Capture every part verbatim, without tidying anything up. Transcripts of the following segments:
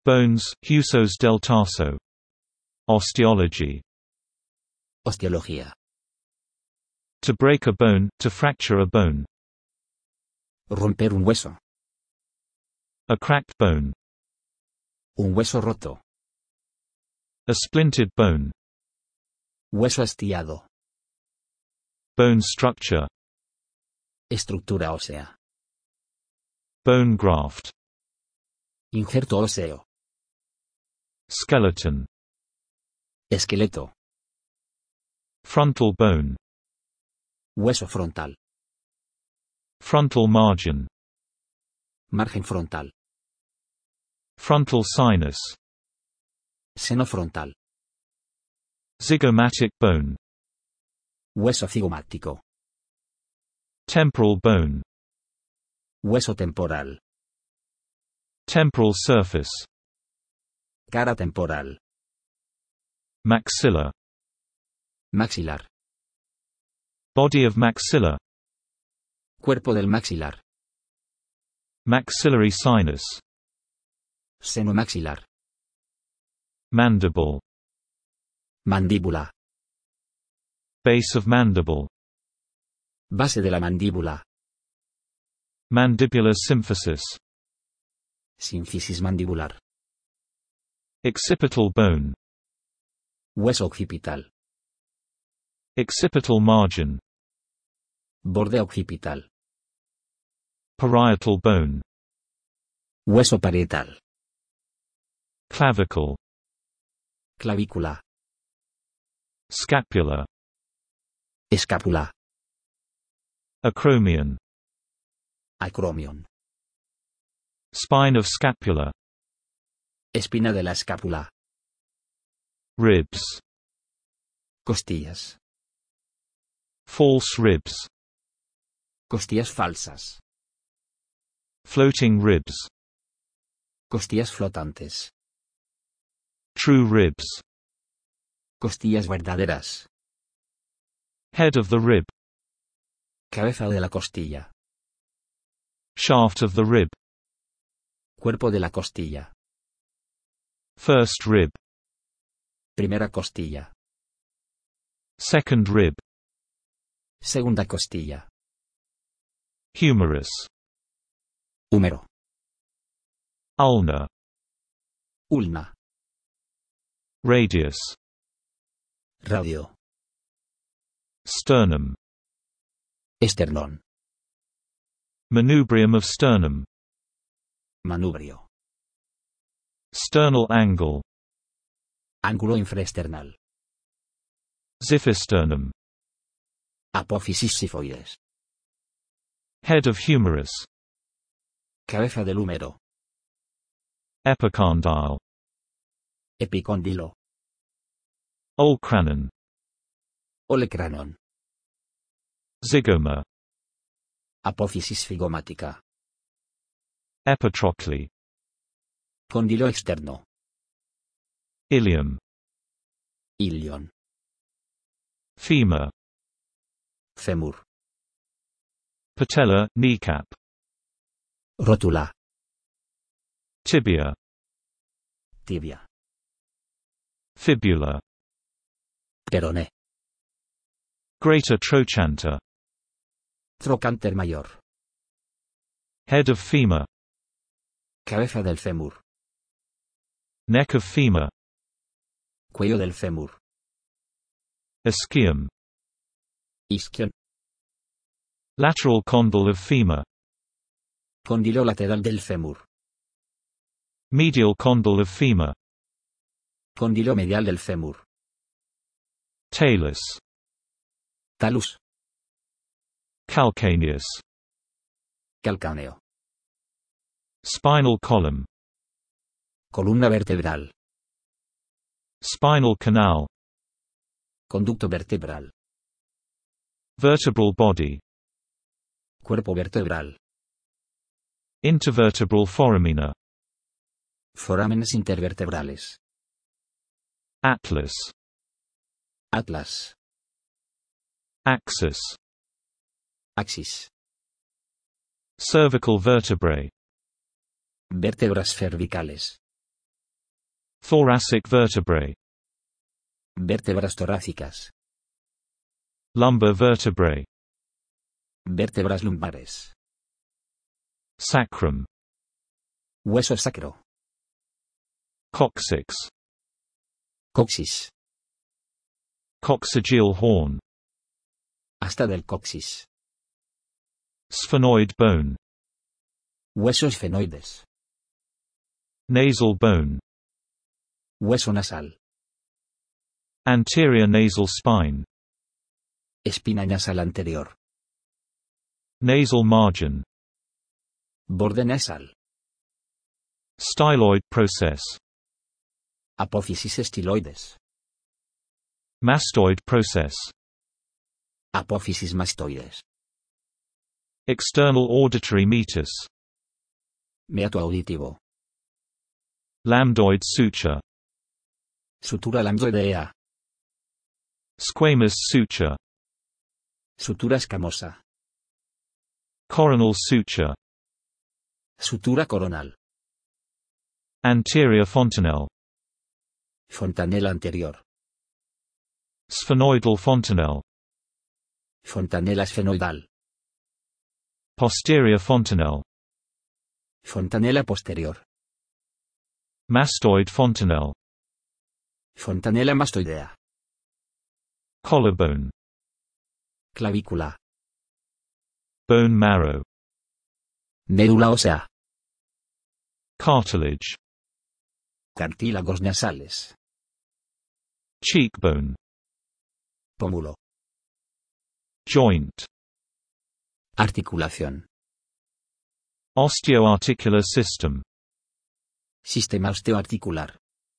Bones, huesos del tarso. Osteology. Osteología. To break a bone, to fracture a bone. Romper un hueso. A cracked bone. Un hueso roto. A splintered bone. Hueso hastiado. Bone structure. Estructura ósea. Bone graft. Injerto óseo. Skeleton. Esqueleto. Frontal bone. Hueso frontal. Frontal margin. Margen frontal. Frontal sinus. Seno frontal. Zygomatic bone. Hueso cigomático. Temporal bone. Hueso temporal. Temporal surface. Cara temporal. Maxilla. Maxilar. Body of maxilla. Cuerpo del maxilar. Maxillary sinus. Seno maxilar. Mandible. Mandíbula. Base of mandible. Base de la mandíbula. Mandibular symphysis. Sínfisis mandibular. Occipital bone. Hueso occipital. Occipital margin. Borde occipital. Parietal bone. Hueso parietal. Clavicle. Clavícula. Scapula. Escápula. Acromion. Acromion. Spine of scapula. Espina de la escápula. Ribs. Costillas. False ribs. Costillas falsas. Floating ribs. Costillas flotantes. True ribs. Costillas verdaderas. Head of the rib. Cabeza de la costilla. Shaft of the rib. Cuerpo de la costilla. First rib. Primera costilla. Second rib. Segunda costilla. Humerus. Húmero. Ulna. Ulna. Radius. Radio. Sternum. Esternón. Manubrium of sternum. Manubrio. Sternal angle. Ángulo infraesternal. Xiphisternum. Apófisis sifoides. Head of humerus. Cabeza del húmero. Epicondyle. Epicóndilo. Olecranon. Olecranon. Zygoma. Apófisis figomática. Epitrochlear. Cóndilo externo. Ilium. Ilion. Femur. Fémur. Patella, kneecap. Rótula. Tibia. Tibia. Fibula. Peroné. Greater trochanter. Trocánter mayor. Head of femur. Cabeza del fémur. Neck of femur. Cuello del fémur. Ischium. Isquion. Lateral condyle of femur. Cóndilo lateral del fémur. Medial condyle of femur. Cóndilo medial del fémur. Talus. Talus. Calcaneus. Calcáneo. Spinal column. Columna vertebral. Spinal canal. Conducto vertebral. Vertebral body. Cuerpo vertebral. Intervertebral foramina. Forámenes intervertebrales. Atlas. Atlas. Axis. Axis. Cervical vertebrae. Vértebras cervicales. Thoracic vertebrae. Vértebras torácicas. Lumbar vertebrae. Vértebras lumbares. Sacrum. Hueso sacro. Coccyx. Coxis. Coccygeal horn. Asta del coxis. Sphenoid bone. Huesos esfenoides. Nasal bone. Hueso nasal. Anterior nasal spine. Espina nasal anterior. Nasal margin. Borde nasal. Styloid process. Apófisis estiloides. Mastoid process. Apófisis mastoides. External auditory meatus. Meato auditivo. Lambdoid suture. Sutura lambdoidea. Squamous suture. Sutura escamosa. Coronal suture. Sutura coronal. Anterior fontanelle. Fontanela anterior. Sphenoidal fontanelle. Fontanela esfenoidal. Posterior fontanelle. Fontanela posterior. Mastoid fontanelle. Fontanela mastoidea. Collarbone. Clavícula. Bone marrow. Médula ósea. Cartilage. Cartílagos nasales. Cheekbone. Pómulo. Joint. Articulación. Osteoarticular system. Sistema osteoarticular.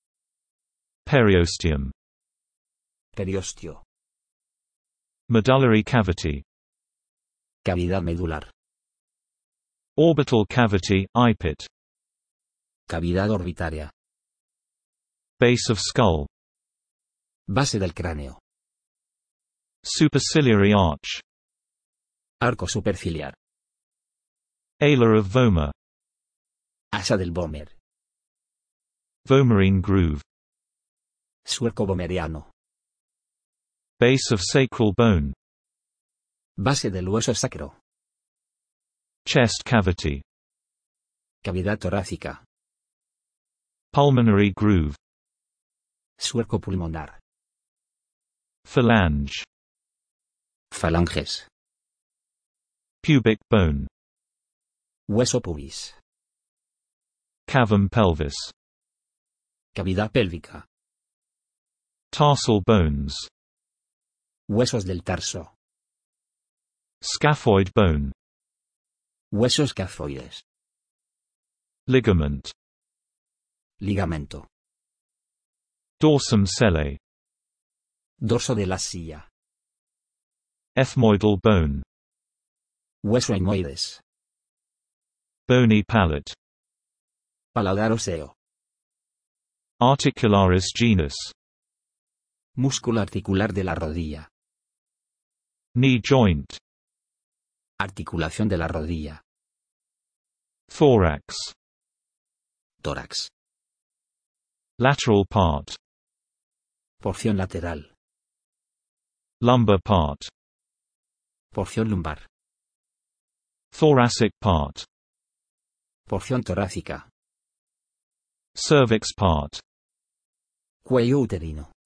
Periosteum. Periostio. Medullary cavity. Cavidad medular. Orbital cavity, eye pit. Cavidad orbitaria. Base of skull. Base del cráneo. Superciliary arch. Arco superciliar. Ala of vomer. Asa del Vomer. Vomerine groove. Suerco vomeriano. Base of sacral bone. Base del hueso sacro. Chest cavity. Cavidad torácica. Pulmonary groove. Suerco pulmonar. Phalange. Falanges. Pubic bone. Hueso pubis. Cavum pelvis. Cavidad pélvica. Tarsal bones. Huesos del tarso. Scaphoid bone. Huesos escafoides. Ligament. Ligamento. Dorsum sellae. Dorso de la silla. Ethmoidal bone. Hueso etmoides. Bony palate. Paladar óseo. Articularis genus. Músculo articular de la rodilla. Knee joint. Articulación de la rodilla. Thorax. Tórax. Lateral part. Porción lateral. Lumbar part. Porción lumbar. Thoracic part. Porción torácica. Cervix part. Cuello uterino.